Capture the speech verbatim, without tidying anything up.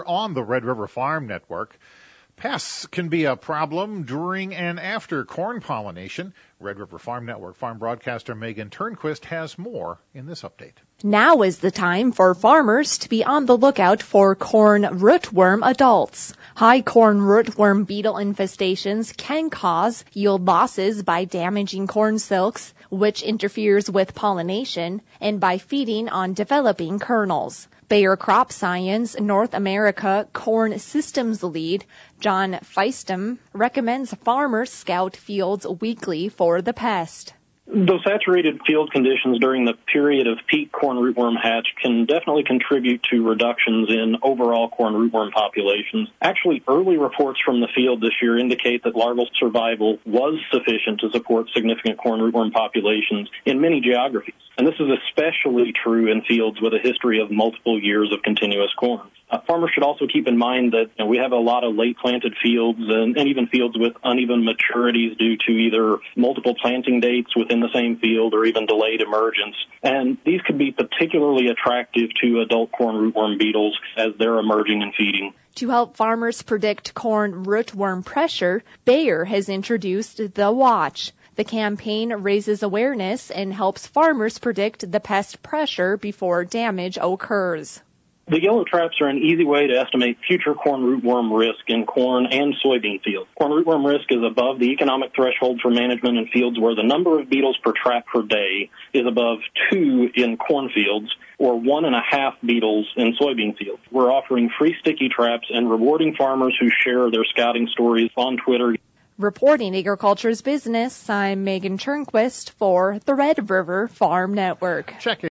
on the Red River Farm Network. Pests can be a problem during and after corn pollination. Red River Farm Network farm broadcaster Megan Turnquist has more in this update. Now is the time for farmers to be on the lookout for corn rootworm adults. High corn rootworm beetle infestations can cause yield losses by damaging corn silks, which interferes with pollination, and by feeding on developing kernels. Bayer Crop Science North America Corn Systems Lead John Feistem recommends farmers scout fields weekly for the pest. Those saturated field conditions during the period of peak corn rootworm hatch can definitely contribute to reductions in overall corn rootworm populations. Actually, early reports from the field this year indicate that larval survival was sufficient to support significant corn rootworm populations in many geographies. And this is especially true in fields with a history of multiple years of continuous corn. Uh, farmers should also keep in mind that you know, we have a lot of late-planted fields and, and even fields with uneven maturities due to either multiple planting dates within the same field or even delayed emergence. And these could be particularly attractive to adult corn rootworm beetles as they're emerging and feeding. To help farmers predict corn rootworm pressure, Bayer has introduced The Watch. The campaign raises awareness and helps farmers predict the pest pressure before damage occurs. The yellow traps are an easy way to estimate future corn rootworm risk in corn and soybean fields. Corn rootworm risk is above the economic threshold for management in fields where the number of beetles per trap per day is above two in corn fields or one and a half beetles in soybean fields. We're offering free sticky traps and rewarding farmers who share their scouting stories on Twitter. Reporting Agriculture's Business, I'm Megan Turnquist for the Red River Farm Network. Check